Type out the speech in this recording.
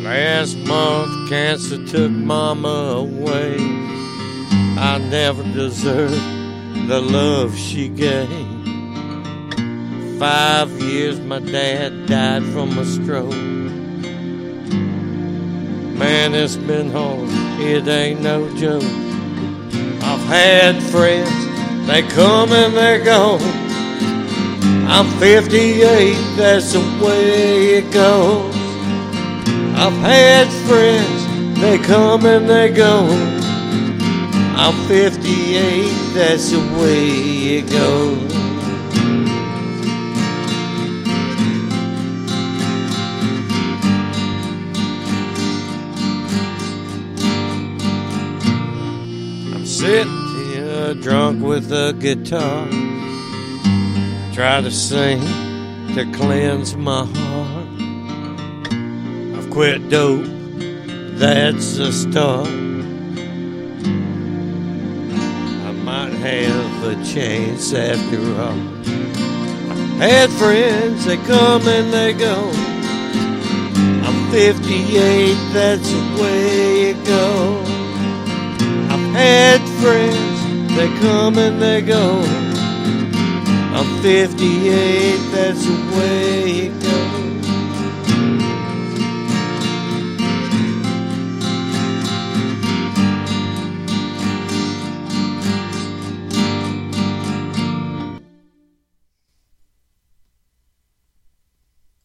Last month, cancer took mama away. I never deserved the love she gave. 5 years my dad died from a stroke. Man, it's been hard, it ain't no joke. I've had friends, they come and they go. I'm 58, that's the way it goes. I've had friends, they come and they go. I'm 58, that's the way it goes. I'm sitting here drunk with a guitar, try to sing to cleanse my heart. I've quit dope, that's a start. I might have a chance after all. I've had friends, they come and they go. I'm 58, that's the way it goes. I've had friends, they come and they go. I'm 58, that's the way it goes.